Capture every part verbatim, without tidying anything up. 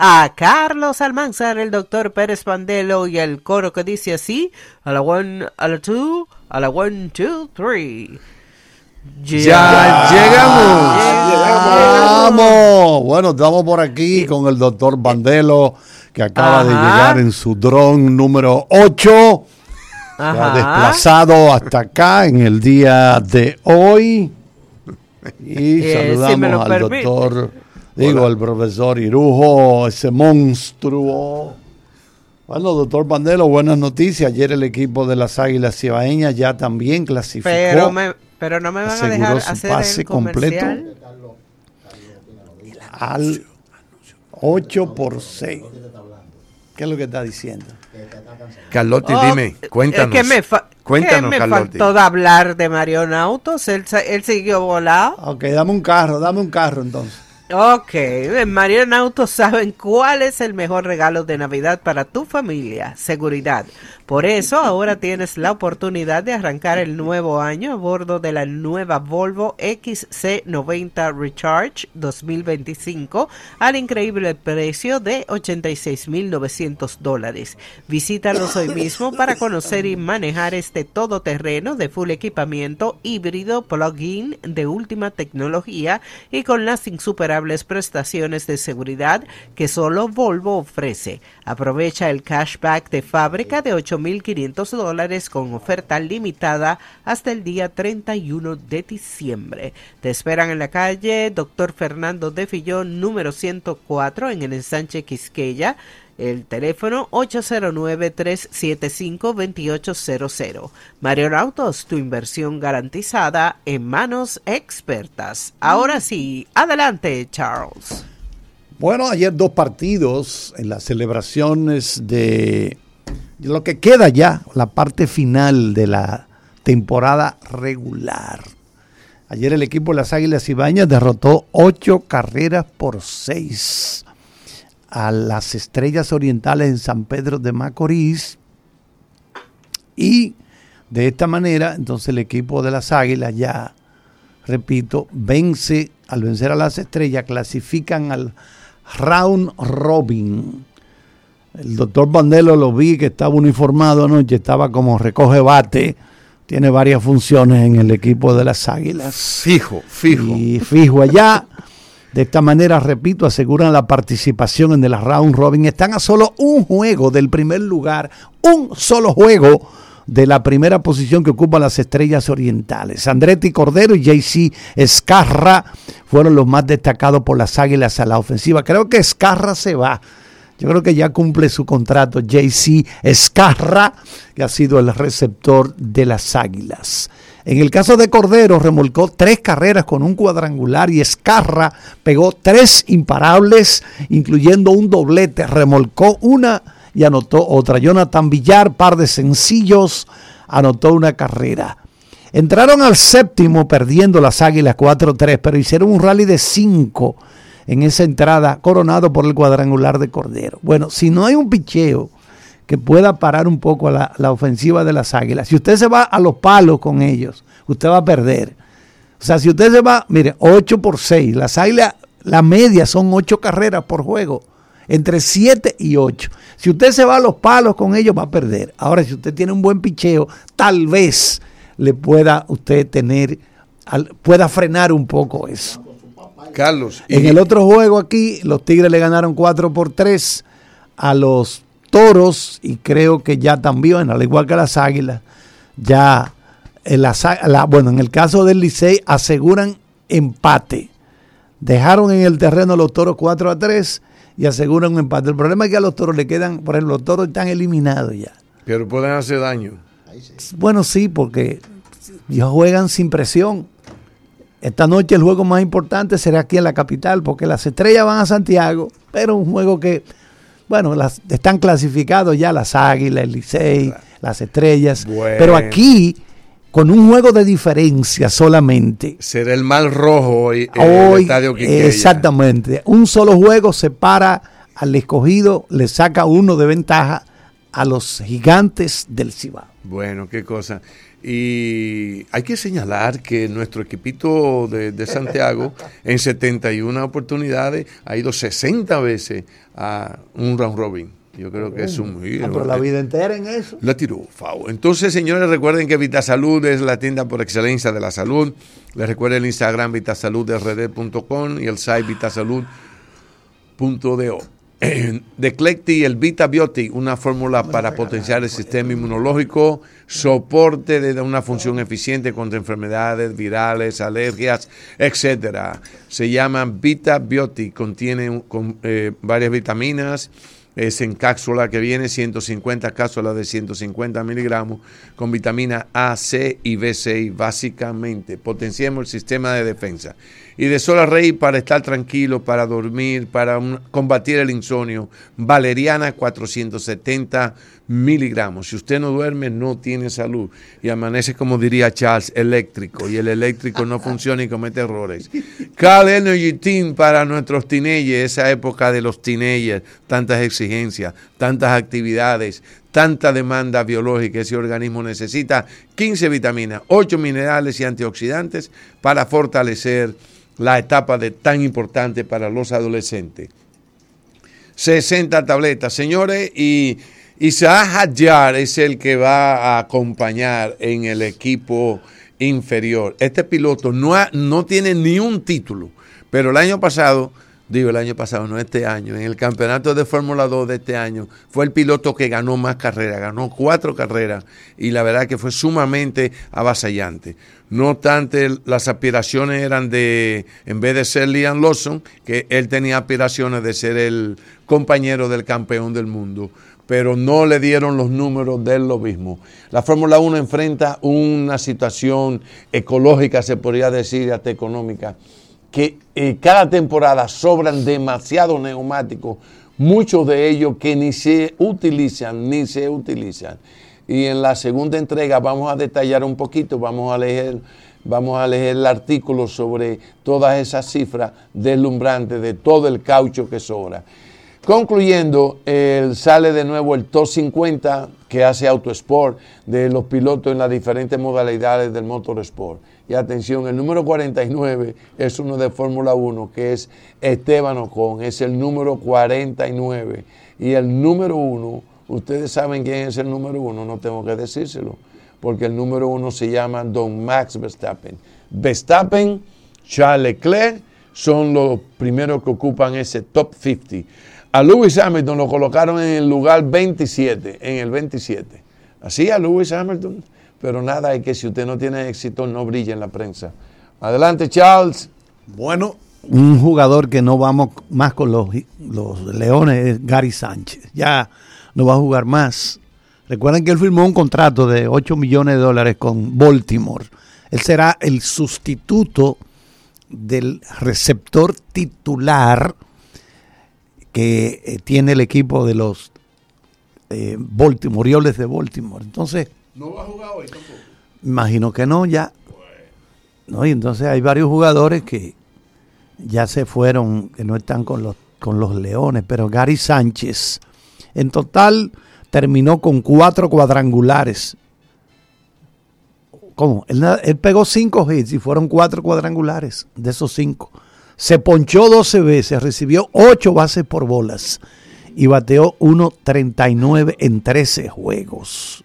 a Carlos Almanzar, el doctor Pérez Pandelo y el coro que dice así, a la one, a la two, a la one, two, three. Ya, ya llegamos. llegamos. Llegamos. Bueno, estamos por aquí con el doctor Pandelo, que acaba Ajá. de llegar en su dron número ocho. Se ha desplazado hasta acá en el día de hoy. Y eh, saludamos si al permite. doctor, digo, al profesor Irujo, ese monstruo. Bueno, doctor Pandelo, buenas noticias. Ayer el equipo de las Águilas Cibaeñas ya también clasificó. Pero, me, pero no me van a dejar hacer pase el completo al ocho por seis. ¿Qué es lo que está diciendo? Carlotti, oh, dime, cuéntanos. ¿Qué me, fa- cuéntanos, ¿qué me Carlotti. faltó de hablar de Marion Autos? Él, él siguió volado. Ok, dame un carro, dame un carro entonces. Ok, en Marion Autos saben cuál es el mejor regalo de Navidad para tu familia, seguridad. Por eso ahora tienes la oportunidad de arrancar el nuevo año a bordo de la nueva Volvo X C noventa Recharge dos mil veinticinco al increíble precio de ochenta y seis mil novecientos dólares. Visítalos hoy mismo para conocer y manejar este todoterreno de full equipamiento híbrido plug-in de última tecnología y con las insuperables prestaciones de seguridad que solo Volvo ofrece. Aprovecha el cashback de fábrica de ocho mil quinientos dólares con oferta limitada hasta el día treinta y uno de diciembre. Te esperan en la calle Doctor Fernando de Fillón, número ciento cuatro, en el ensanche Quisqueya. El teléfono ocho cero nueve, tres siete cinco, dos ocho cero cero. Marion Autos, tu inversión garantizada en manos expertas. Ahora sí, adelante, Charles. Bueno, ayer dos partidos en las celebraciones de lo que queda ya, la parte final de la temporada regular. Ayer el equipo de las Águilas Cibaeñas derrotó ocho carreras por seis a las Estrellas Orientales en San Pedro de Macorís. Y de esta manera, entonces el equipo de las Águilas ya, repito, vence, al vencer a las Estrellas, clasifican al round robin. El doctor Pandelo lo vi que estaba uniformado anoche, estaba como recoge bate, tiene varias funciones en el equipo de las Águilas. Fijo, fijo. Y fijo allá. De esta manera, repito, aseguran la participación en el round robin. Están a solo un juego del primer lugar, un solo juego de la primera posición que ocupan las Estrellas Orientales. Andretti Cordero y J C Escarra fueron los más destacados por las Águilas a la ofensiva. Creo que Escarra se va. Yo creo que ya cumple su contrato J C Escarra, que ha sido el receptor de las Águilas. En el caso de Cordero, remolcó tres carreras con un cuadrangular y Escarra pegó tres imparables, incluyendo un doblete. Remolcó una y anotó otra. Jonathan Villar, par de sencillos, anotó una carrera. Entraron al séptimo perdiendo las Águilas cuatro tres, pero hicieron un rally de cinco en esa entrada, coronado por el cuadrangular de Cordero. Bueno, si no hay un picheo que pueda parar un poco la, la ofensiva de las Águilas, si usted se va a los palos con ellos, usted va a perder. O sea, si usted se va, mire, ocho por seis, las Águilas, la media son ocho carreras por juego, entre siete y ocho. Si usted se va a los palos con ellos, va a perder. Ahora, si usted tiene un buen picheo, tal vez le pueda usted tener, pueda frenar un poco eso. Carlos. En el otro juego aquí, los Tigres le ganaron cuatro por tres a los Toros y creo que ya también, al igual que las Águilas, ya, en la, la, bueno, en el caso del Licey aseguran empate. Dejaron en el terreno a los Toros cuatro a tres y aseguran un empate. El problema es que a los Toros le quedan, por ejemplo, los Toros están eliminados ya. Pero pueden hacer daño. Bueno, sí, porque ellos juegan sin presión. Esta noche el juego más importante será aquí en la capital, porque las Estrellas van a Santiago, pero un juego que, bueno, las, están clasificados ya las Águilas, el Licey, claro, las Estrellas, bueno, pero aquí, con un juego de diferencia solamente. Será el mal rojo hoy en hoy, el estadio Quiqueya. Exactamente. Un solo juego separa al escogido, le saca uno de ventaja a los Gigantes del Cibao. Bueno, qué cosa. Y hay que señalar que nuestro equipito de, de Santiago en setenta y una oportunidades ha ido sesenta veces a un round robin. Yo creo que es un... Ah, pero la vida entera en eso. La tiró, Fau. Entonces, señores, recuerden que Vitasalud es la tienda por excelencia de la salud. Les recuerdo el Instagram vitasalud r d punto com y el site vitasalud punto do. De Clecti, el VitaBiotic, una fórmula para potenciar el sistema inmunológico, soporte de una función eficiente contra enfermedades virales, alergias, etcétera. Se llama VitaBiotic, contiene con, eh, varias vitaminas. Es en cápsula que viene ciento cincuenta cápsulas de ciento cincuenta miligramos con vitamina A, C y B seis básicamente. Potenciemos el sistema de defensa. Y de Solar Rey para estar tranquilo, para dormir, para un, combatir el insomnio. Valeriana cuatrocientos setenta miligramos. Si usted no duerme, no tiene salud. Y amanece, como diría Charles, eléctrico. Y el eléctrico no funciona y comete errores. Cal Energy Team para nuestros teenagers, esa época de los teenagers, tantas exigencias, tantas actividades, tanta demanda biológica. Ese organismo necesita quince vitaminas, ocho minerales y antioxidantes para fortalecer la etapa de tan importante para los adolescentes. sesenta tabletas, señores, y Isaac Hadjar es el que va a acompañar en el equipo inferior. Este piloto no, ha, no tiene ni un título, pero el año pasado, digo el año pasado, no este año, en el campeonato de Fórmula dos de este año, fue el piloto que ganó más carreras, ganó cuatro carreras y la verdad que fue sumamente avasallante. No obstante, las aspiraciones eran de, en vez de ser Liam Lawson, que él tenía aspiraciones de ser el compañero del campeón del mundo, pero no le dieron los números del lobismo. La Fórmula uno enfrenta una situación ecológica, se podría decir, hasta económica, que eh, cada temporada sobran demasiados neumáticos, muchos de ellos que ni se utilizan, ni se utilizan. Y en la segunda entrega vamos a detallar un poquito, vamos a leer, vamos a leer el artículo sobre todas esas cifras deslumbrantes de todo el caucho que sobra. Concluyendo, eh, sale de nuevo el top cincuenta que hace Autosport de los pilotos en las diferentes modalidades del motorsport. Y atención, el número cuarenta y nueve es uno de Fórmula uno, que es Esteban Ocon, es el número cuarenta y nueve. Y el número uno, ustedes saben quién es el número uno, no tengo que decírselo, porque el número uno se llama Don Max Verstappen. Verstappen, Charles Leclerc son los primeros que ocupan ese top cincuenta. A Lewis Hamilton lo colocaron en el lugar veintisiete, en el veintisiete. Así a Lewis Hamilton, pero nada, es que si usted no tiene éxito, no brilla en la prensa. Adelante, Charles. Bueno, un jugador que no vamos más con los, los Leones es Gary Sánchez. Ya no va a jugar más. Recuerden que él firmó un contrato de ocho millones de dólares con Baltimore. Él será el sustituto del receptor titular que eh, tiene el equipo de los eh, Baltimore, Orioles de Baltimore. Entonces, ¿no va a jugar hoy tampoco? Imagino que no, ya. No, y entonces hay varios jugadores que ya se fueron, que no están con los, con los Leones, pero Gary Sánchez, en total, terminó con cuatro cuadrangulares. ¿Cómo? Él, él pegó cinco hits y fueron cuatro cuadrangulares de esos cinco. Se ponchó doce veces, recibió ocho bases por bolas y bateó uno treinta y nueve en trece juegos.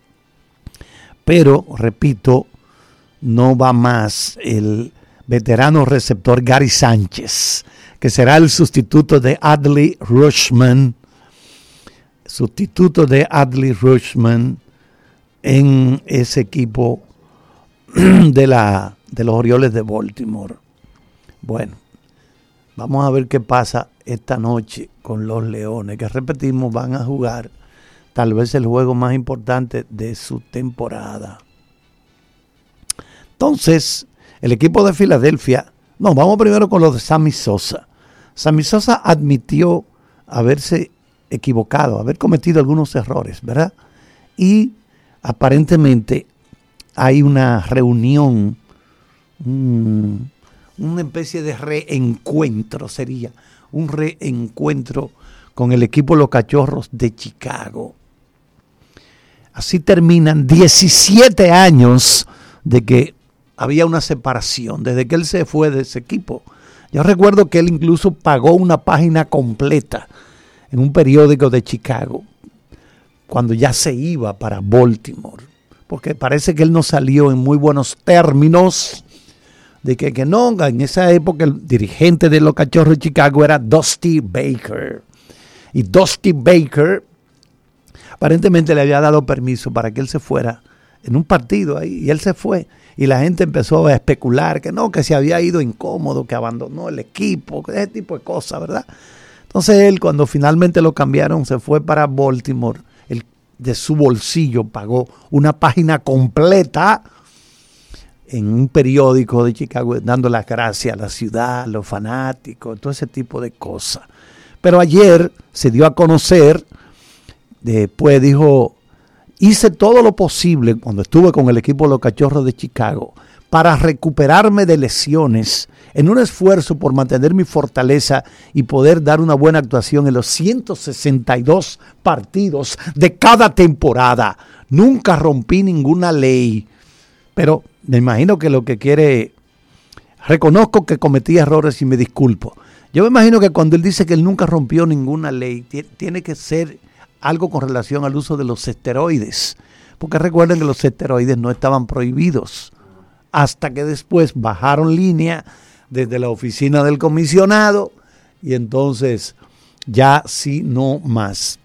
Pero, repito, no va más el veterano receptor Gary Sánchez, que será el sustituto de Adley Rutschman, sustituto de Adley Rutschman en ese equipo de, la, de los Orioles de Baltimore. Bueno, vamos a ver qué pasa esta noche con los Leones, que repetimos, van a jugar tal vez el juego más importante de su temporada. Entonces, el equipo de Filadelfia, no, vamos primero con los de Sammy Sosa. Sammy Sosa admitió haberse equivocado, haber cometido algunos errores, ¿verdad? Y aparentemente hay una reunión, mmm, una especie de reencuentro, sería un reencuentro con el equipo Los Cachorros de Chicago. Así terminan diecisiete años de que había una separación, desde que él se fue de ese equipo. Yo recuerdo que él incluso pagó una página completa en un periódico de Chicago cuando ya se iba para Baltimore, porque parece que él no salió en muy buenos términos, de que, que no, en esa época el dirigente de los Cachorros de Chicago era Dusty Baker, y Dusty Baker aparentemente le había dado permiso para que él se fuera en un partido ahí, y él se fue, y la gente empezó a especular que no, que se había ido incómodo, que abandonó el equipo, ese tipo de cosas, ¿verdad? Entonces él, cuando finalmente lo cambiaron, se fue para Baltimore, él de su bolsillo pagó una página completa en un periódico de Chicago, dando las gracias a la ciudad, a los fanáticos, todo ese tipo de cosas. Pero ayer se dio a conocer, después dijo, hice todo lo posible cuando estuve con el equipo de los Cachorros de Chicago para recuperarme de lesiones en un esfuerzo por mantener mi fortaleza y poder dar una buena actuación en los ciento sesenta y dos partidos de cada temporada. Nunca rompí ninguna ley, pero me imagino que lo que quiere, reconozco que cometí errores y me disculpo. Yo me imagino que cuando él dice que él nunca rompió ninguna ley, t- tiene que ser algo con relación al uso de los esteroides, porque recuerden que los esteroides no estaban prohibidos, hasta que después bajaron línea desde la oficina del comisionado, y entonces ya sí no más.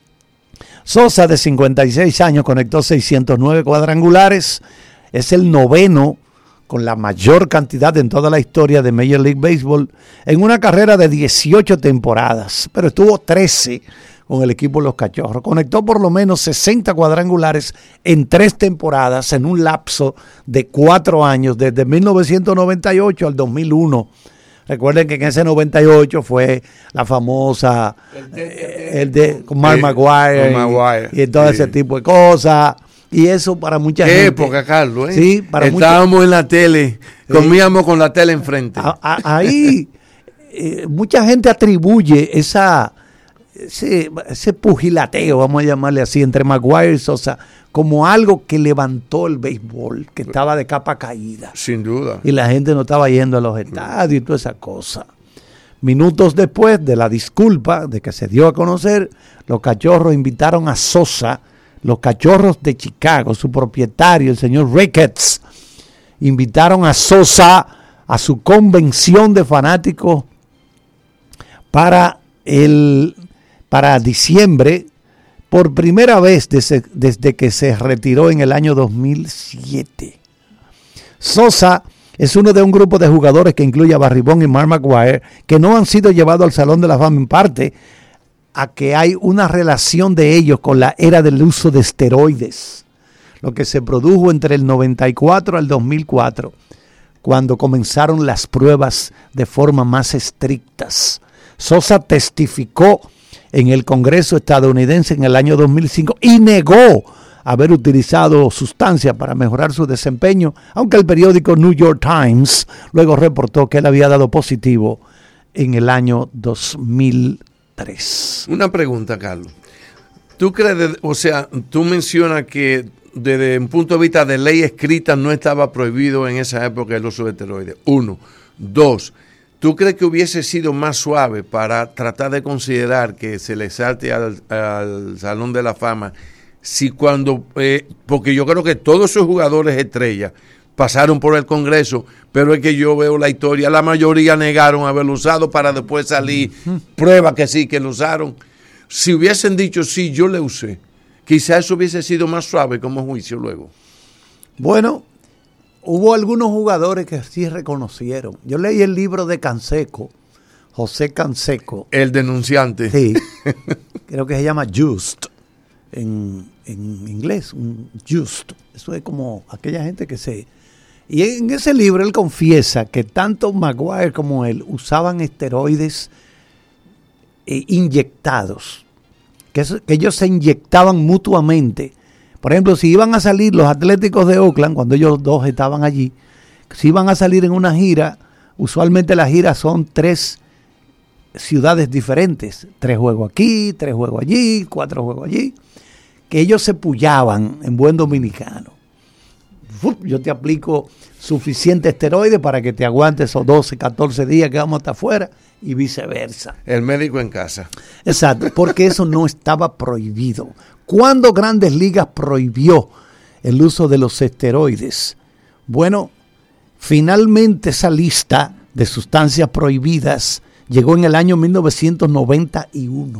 Sosa, de cincuenta y seis años, conectó seiscientos nueve cuadrangulares, es el noveno con la mayor cantidad en toda la historia de Major League Baseball, en una carrera de dieciocho temporadas, pero estuvo trece con el equipo de los Cachorros. Conectó por lo menos sesenta cuadrangulares en tres temporadas, en un lapso de cuatro años, desde mil novecientos noventa y ocho al dos mil uno. Recuerden que en ese noventa y ocho fue la famosa, el de, el de con Mark McGwire, Maguire, y, y todo sí. ese tipo de cosas. Y eso para mucha ¿Qué gente. época, Carlos? ¿eh? Sí, para Estábamos mucha, en la tele, sí. Comíamos con la tele enfrente. A, a, ahí eh, mucha gente atribuye esa ese, ese pugilateo, vamos a llamarle así, entre Maguire y Sosa, como algo que levantó el béisbol, que estaba de capa caída. Sin duda. Y la gente no estaba yendo a los estadios y toda esa cosa. Minutos después de la disculpa, de que se dio a conocer, los Cachorros invitaron a Sosa, los Cachorros de Chicago, su propietario, el señor Ricketts, invitaron a Sosa a su convención de fanáticos para, el, para diciembre, por primera vez desde, desde que se retiró en el año dos mil siete. Sosa es uno de un grupo de jugadores que incluye a Barry Bonds y Mark McGwire, que no han sido llevados al Salón de la Fama, en parte a que hay una relación de ellos con la era del uso de esteroides, lo que se produjo entre el noventa y cuatro al dos mil cuatro, cuando comenzaron las pruebas de forma más estrictas. Sosa testificó en el Congreso estadounidense en el año dos mil cinco y negó haber utilizado sustancias para mejorar su desempeño, aunque el periódico New York Times luego reportó que él había dado positivo en el año dos mil tres. Una pregunta, Carlos. ¿Tú crees, o sea, tú mencionas que desde un punto de vista de ley escrita no estaba prohibido en esa época el uso de esteroides? Uno. Dos. ¿Tú crees que hubiese sido más suave para tratar de considerar que se le salte al, al Salón de la Fama si cuando, eh, porque yo creo que todos esos jugadores estrellas pasaron por el Congreso, pero es que yo veo la historia, la mayoría negaron haberlo usado para después salir uh-huh. prueba que sí, que lo usaron. Si hubiesen dicho sí, yo le usé, quizás eso hubiese sido más suave como juicio luego. Bueno, hubo algunos jugadores que sí reconocieron. Yo leí el libro de Canseco, José Canseco. El denunciante. Sí, creo que se llama Just, en, en inglés, un Just. Eso es como aquella gente que se... Y en ese libro él confiesa que tanto Maguire como él usaban esteroides eh, inyectados, que, eso, que ellos se inyectaban mutuamente. Por ejemplo, si iban a salir los Atléticos de Oakland, cuando ellos dos estaban allí, si iban a salir en una gira, usualmente las giras son tres ciudades diferentes, tres juegos aquí, tres juegos allí, cuatro juegos allí. que ellos se pullaban en buen dominicano. Uf, yo te aplico suficiente esteroide para que te aguantes esos doce, catorce días que vamos hasta afuera y viceversa. El médico en casa. Exacto, porque eso no estaba prohibido. ¿Cuándo Grandes Ligas prohibió el uso de los esteroides? Bueno, finalmente esa lista de sustancias prohibidas llegó en el año mil novecientos noventa y uno.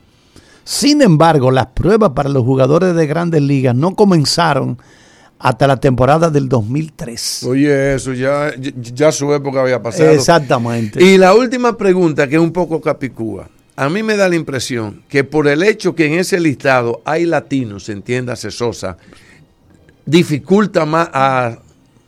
Sin embargo, las pruebas para los jugadores de Grandes Ligas no comenzaron hasta la temporada del dos mil tres. Oye, eso ya, ya, ya su época había pasado. Exactamente. Y la última pregunta, que es un poco capicúa. A mí me da la impresión que por el hecho que en ese listado hay latinos, entiéndase Sosa, dificulta más a,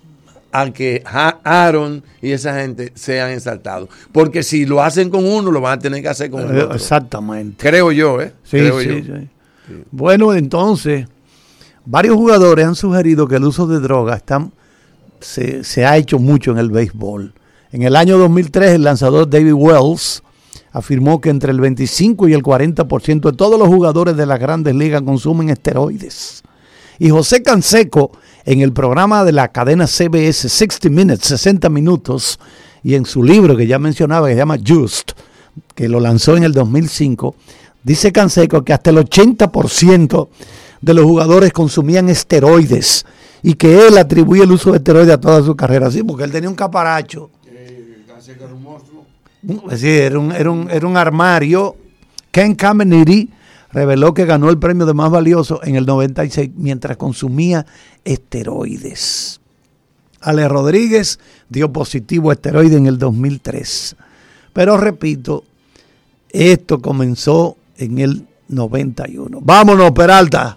a que Aaron y esa gente sean exaltados. Porque si lo hacen con uno, lo van a tener que hacer con el otro. Exactamente. Creo yo, ¿eh? Sí, Creo sí, yo. sí. Sí. Bueno, entonces, varios jugadores han sugerido que el uso de drogas están, se, se ha hecho mucho en el béisbol. En el año dos mil tres, el lanzador David Wells afirmó que entre el veinticinco y el cuarenta por ciento de todos los jugadores de las Grandes Ligas consumen esteroides. Y José Canseco, en el programa de la cadena C B S sesenta Minutes, sesenta minutos, y en su libro que ya mencionaba, que se llama Just, que lo lanzó en el dos mil cinco, dice Canseco que hasta el ochenta por ciento de los jugadores consumían esteroides y que él atribuye el uso de esteroides a toda su carrera. Sí, porque él tenía un caparacho. Canseco era un monstruo. Sí, era un, era un, era un armario. Ken Caminiti reveló que ganó el premio de más valioso en el noventa y seis mientras consumía esteroides. Ale Rodríguez dio positivo a esteroide en el dos mil tres. Pero repito, esto comenzó en el noventa y uno. Vámonos, Peralta.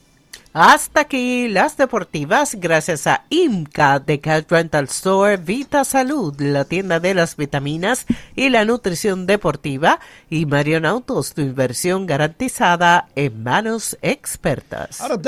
Hasta aquí las deportivas, gracias a IMCA de Cat Rental Store, Vita Salud, la tienda de las vitaminas y la nutrición deportiva, y Marion Autos, tu inversión garantizada en manos expertas. Ahora